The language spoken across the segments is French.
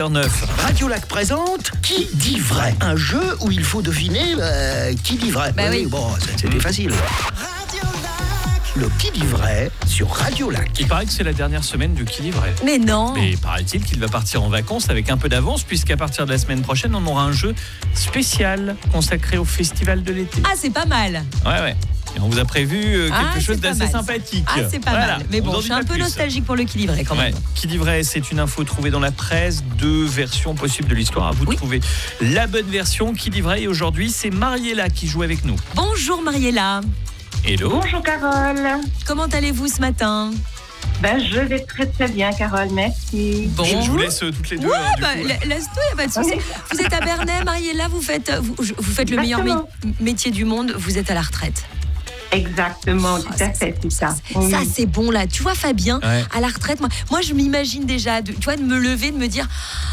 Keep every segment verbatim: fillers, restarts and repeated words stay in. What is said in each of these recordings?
neuf. Radio Lac présente Qui dit vrai ? Un jeu où il faut deviner euh, qui dit vrai. Bah oui. Bon, c'était facile. Le Qui dit vrai sur Radio Lac. Il paraît que c'est la dernière semaine du Qui dit vrai. Mais non. Mais paraît-il qu'il va partir en vacances avec un peu d'avance, puisqu'à partir de la semaine prochaine, on aura un jeu spécial consacré au festival de l'été. Ah, c'est pas mal. Ouais, ouais. Et on vous a prévu euh, quelque Ah, chose c'est pas d'assez mal. sympathique. Ah, c'est pas Voilà. mal. Mais On bon, vous en je dit suis un pas peu plus. nostalgique pour le Qui dit vrai quand même. Ouais. Qui dit vrai, c'est une info trouvée dans la presse, deux versions possibles de l'histoire. À vous Oui. de trouver la bonne version. Qui dit vrai, et aujourd'hui, c'est Mariella qui joue avec nous. Bonjour Mariella. Hello. Bonjour Carole. Comment allez-vous ce matin ? Ben, je vais très très bien Carole, merci. Bon. Je vous laisse euh, toutes les deux. Ouais, hein, du bah, coup. la- laisse-toi, y a pas de souci. Vous êtes à Bernay, Mariella, vous faites, vous, vous faites le meilleur Exactement. mé- métier du monde, vous êtes à la retraite. Exactement, Oh, tout ça, à fait, c'est ça. Ça, Oui. c'est bon là. Tu vois, Fabien, Ouais. à la retraite, moi, moi je m'imagine déjà, de, tu vois, de me lever, de me dire.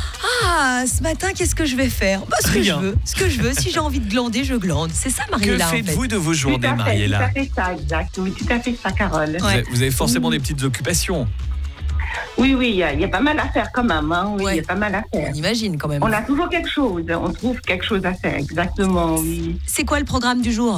Ah, ce matin, qu'est-ce que je vais faire ? Bah, ce que Rien. je veux. Ce que je veux. Si j'ai envie de glander, je glande. C'est ça, Que Mariella, en fait. faites-vous de vos Tout journées, à fait, tout Mariella à fait ça, exact. Oui, tout à fait ça, Carole. vous, Ouais. avez, vous avez forcément des petites occupations. Oui, oui, il y, a- il y a pas mal à faire quand même. Hein. Oui, il Ouais. y a pas mal à faire. On imagine quand même. On a toujours quelque chose, on trouve quelque chose à faire, exactement, oui. C'est quoi le programme du jour ?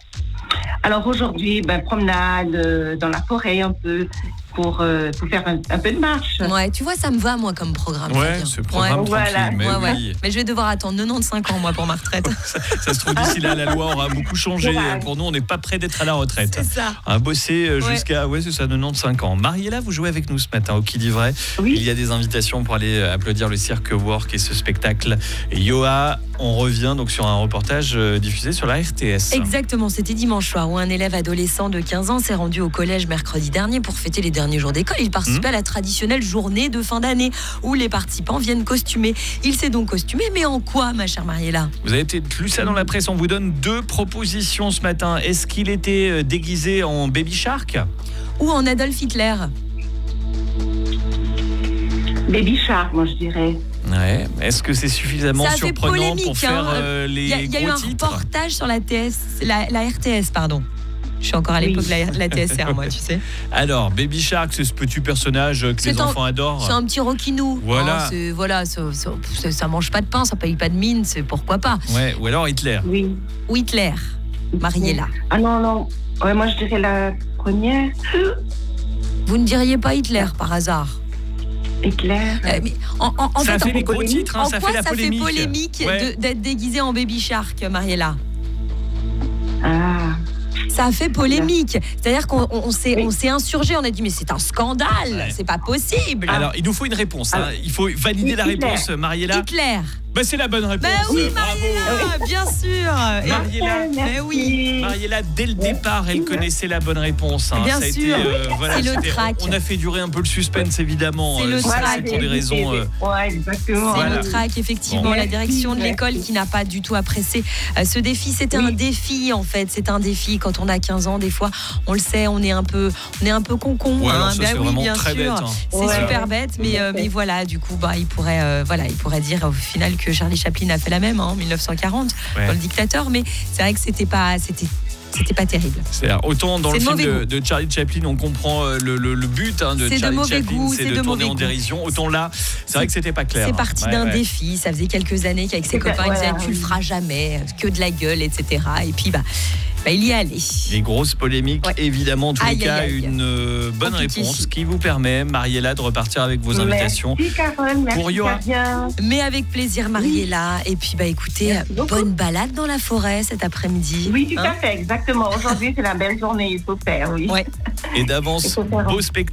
Alors aujourd'hui, ben, promenade euh, dans la forêt un peu pour, euh, pour faire un, un peu de marche. Ouais, tu vois, ça me va, moi, comme programme. Ouais, Fabien. ce programme Ouais. tranquille. Voilà. Mais Ouais, ouais. oui. Mais je vais devoir attendre quatre-vingt-quinze ans, moi, pour ma retraite. Ça se trouve, d'ici là, la loi aura beaucoup changé. Ouais. Pour nous, on n'est pas prêt d'être à la retraite. C'est ça. À bosser euh, Ouais. jusqu'à ouais, c'est ça, quatre-vingt-quinze ans. Mariella, vous jouez avec nous ce matin au Qui dit vrai. Oui. Il y a des invitations pour aller applaudir le Cirque Work et ce spectacle Yoa. On revient donc sur un reportage euh, diffusé sur la R T S. Exactement, c'était dimanche soir où un élève adolescent de quinze ans s'est rendu au collège mercredi dernier pour fêter les derniers jours d'école. Il participait à la traditionnelle journée de fin d'année où les participants viennent costumés. Il s'est donc costumé, mais en quoi, ma chère Mariella ? Vous avez peut-être lu ça dans la presse. On vous donne deux propositions ce matin. Est-ce qu'il était euh, déguisé en Baby Shark ? Ou en Adolf Hitler ? Baby Shark, moi je dirais. Ouais. Est-ce que c'est suffisamment Ça a fait surprenant polémique, pour faire hein. euh, les Il y a, il y a eu gros un titres ? reportage sur la T S, la, la R T S, pardon. Je suis encore à Oui. l'époque de la, la T S R, moi, tu sais. Alors, Baby Shark, c'est ce petit personnage que C'est les un- enfants adorent. C'est un petit roquinou. Voilà. Hein, c'est- voilà, ça, ça, ça- ça mange pas de pain, ça paye pas de mine, c'est pourquoi pas. Ouais, ou alors Hitler. Oui. Ou Hitler, Mariella. Ah non, non. Ouais, moi je dirais la première. Vous ne diriez pas Hitler par hasard ? Hitler. Euh, mais en, en- en Ça fait, fait en- des gros titres, hein, en ça quoi fait la ça polémique. fait polémique Ouais. de- d'être déguisé en Baby Shark, Mariella ? Ah. Ça a fait polémique. C'est-à-dire qu'on on, on s'est, Oui. on s'est insurgé, on a dit mais c'est un scandale, Ouais. c'est pas possible. Alors, il nous faut une réponse. hein. Alors, Il faut valider la Hitler. réponse, Mariella. Hitler. Bah, c'est la bonne réponse. Ben oui, Bravo. Mariella, bien sûr. Et- Mariella. Eh oui. Mariella, dès le départ, elle connaissait la bonne réponse. hein. Bien Ça a été, sûr. euh, voilà, C'est le c'était- trac. On a fait durer un peu le suspense, évidemment. C'est Euh, le ça, trac. c'est pour des raisons. euh, Ouais, exactement. C'est Voilà. le trac, effectivement, Bon. la direction de Merci, l'école merci. qui n'a pas du tout apprécié euh, ce défi. C'était Oui. un défi, en fait. C'est un défi. Quand on a quinze ans, des fois, on le sait, on est un peu, on est un peu concon. Ouais, alors hein. ça, Ben c'est oui, vraiment bien très sûr. bête, hein. C'est Ouais. super bête, mais, euh, mais voilà, du coup, bah, il pourrait, euh, voilà, il pourrait dire au final que Charlie Chaplin a fait la même hein, en dix-neuf cent quarante Ouais. dans Le Dictateur, mais c'est vrai que c'était pas, c'était, c'était pas terrible. C'est-à-dire, autant dans C'est le de film de, mauvais de Charlie Chaplin, on comprend euh, le, le- le but hein, de C'est de Charlie mauvais Chaplin, goût, c'est c'est de, de tourner mauvais en goût. dérision. Autant là, c'est vrai que c'était pas clair. C'est hein. parti Ouais, d'un ouais. défi. Ça faisait quelques années qu'avec ses C'est copains, il disait voilà, tu le oui. feras jamais, que de la gueule, et cetera. Et puis bah, bah il y est allé. Les grosses polémiques, Ouais. évidemment, en tous Aïe, les cas, aïe, aïe. une euh, bonne En tout réponse ici. qui vous permet, Mariella, de repartir avec vos invitations. Merci Carole, merci Pour Yoa. Fabien. Mais avec plaisir, Mariella. Et puis, bah, écoutez, Merci beaucoup. bonne balade dans la forêt cet après-midi. Oui, tout Hein à fait, exactement. Aujourd'hui, c'est la belle journée, il faut faire, oui. Ouais. Et d'avance, Il faut faire un- beau spectacle.